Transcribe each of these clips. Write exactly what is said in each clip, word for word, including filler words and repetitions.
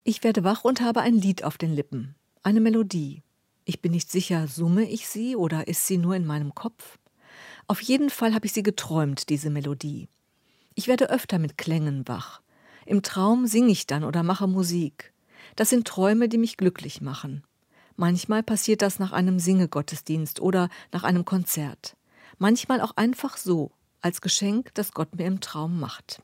Ich werde wach und habe ein Lied auf den Lippen, eine Melodie. Ich bin nicht sicher, summe ich sie oder ist sie nur in meinem Kopf? Auf jeden Fall habe ich sie geträumt, diese Melodie. Ich werde öfter mit Klängen wach. Im Traum singe ich dann oder mache Musik. Das sind Träume, die mich glücklich machen. Manchmal passiert das nach einem Singegottesdienst oder nach einem Konzert. Manchmal auch einfach so, als Geschenk, das Gott mir im Traum macht.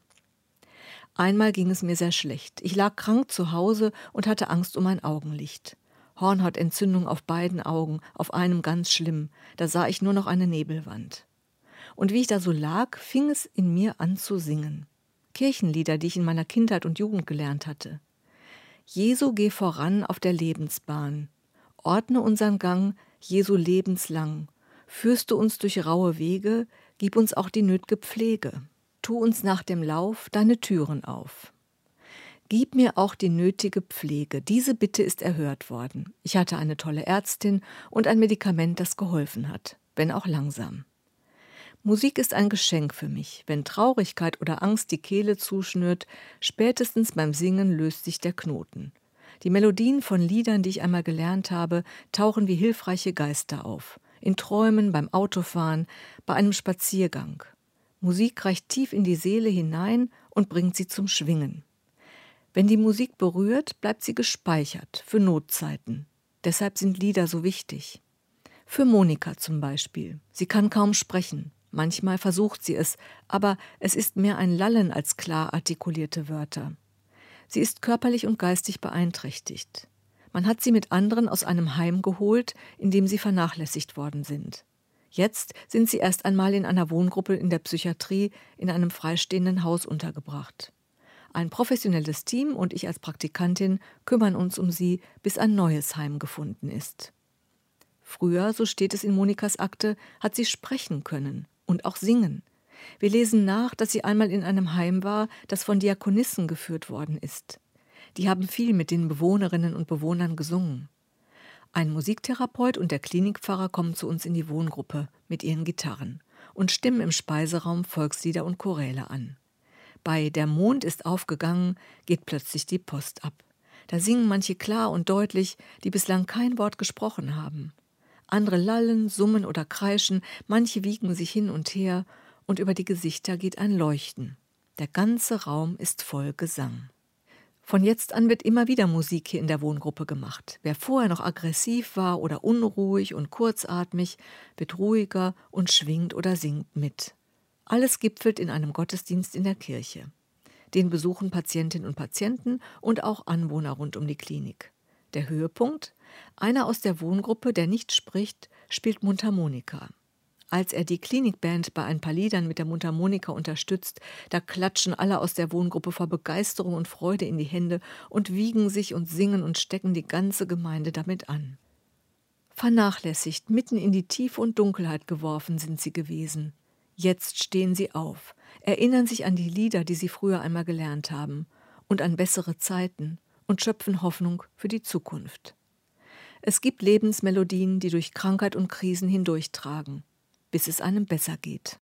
Einmal ging es mir sehr schlecht. Ich lag krank zu Hause und hatte Angst um mein Augenlicht. Hornhautentzündung auf beiden Augen, auf einem ganz schlimm. Da sah ich nur noch eine Nebelwand. Und wie ich da so lag, fing es in mir an zu singen. Kirchenlieder, die ich in meiner Kindheit und Jugend gelernt hatte. Jesu, geh voran auf der Lebensbahn. Ordne unseren Gang, Jesu lebenslang. Führst du uns durch raue Wege, gib uns auch die nöt'ge Pflege. Tu uns nach dem Lauf deine Türen auf. Gib mir auch die nötige Pflege. Diese Bitte ist erhört worden. Ich hatte eine tolle Ärztin und ein Medikament, das geholfen hat, wenn auch langsam. Musik ist ein Geschenk für mich. Wenn Traurigkeit oder Angst die Kehle zuschnürt, spätestens beim Singen löst sich der Knoten. Die Melodien von Liedern, die ich einmal gelernt habe, tauchen wie hilfreiche Geister auf. In Träumen, beim Autofahren, bei einem Spaziergang. Musik reicht tief in die Seele hinein und bringt sie zum Schwingen. Wenn die Musik berührt, bleibt sie gespeichert für Notzeiten. Deshalb sind Lieder so wichtig. Für Monika zum Beispiel. Sie kann kaum sprechen. Manchmal versucht sie es, aber es ist mehr ein Lallen als klar artikulierte Wörter. Sie ist körperlich und geistig beeinträchtigt. Man hat sie mit anderen aus einem Heim geholt, in dem sie vernachlässigt worden sind. Jetzt sind sie erst einmal in einer Wohngruppe in der Psychiatrie in einem freistehenden Haus untergebracht. Ein professionelles Team und ich als Praktikantin kümmern uns um sie, bis ein neues Heim gefunden ist. Früher, so steht es in Monikas Akte, hat sie sprechen können und auch singen. Wir lesen nach, dass sie einmal in einem Heim war, das von Diakonissen geführt worden ist. Die haben viel mit den Bewohnerinnen und Bewohnern gesungen. Ein Musiktherapeut und der Klinikpfarrer kommen zu uns in die Wohngruppe mit ihren Gitarren und stimmen im Speiseraum Volkslieder und Choräle an. Bei Der Mond ist aufgegangen geht plötzlich die Post ab. Da singen manche klar und deutlich, die bislang kein Wort gesprochen haben. Andere lallen, summen oder kreischen, manche wiegen sich hin und her und über die Gesichter geht ein Leuchten. Der ganze Raum ist voll Gesang. Von jetzt an wird immer wieder Musik hier in der Wohngruppe gemacht. Wer vorher noch aggressiv war oder unruhig und kurzatmig, wird ruhiger und schwingt oder singt mit. Alles gipfelt in einem Gottesdienst in der Kirche. Den besuchen Patientinnen und Patienten und auch Anwohner rund um die Klinik. Der Höhepunkt? Einer aus der Wohngruppe, der nicht spricht, spielt Mundharmonika. Als er die Klinikband bei ein paar Liedern mit der Mundharmonika unterstützt, da klatschen alle aus der Wohngruppe vor Begeisterung und Freude in die Hände und wiegen sich und singen und stecken die ganze Gemeinde damit an. Vernachlässigt, mitten in die Tiefe und Dunkelheit geworfen sind sie gewesen. Jetzt stehen sie auf, erinnern sich an die Lieder, die sie früher einmal gelernt haben, und an bessere Zeiten und schöpfen Hoffnung für die Zukunft. Es gibt Lebensmelodien, die durch Krankheit und Krisen hindurchtragen, bis es einem besser geht.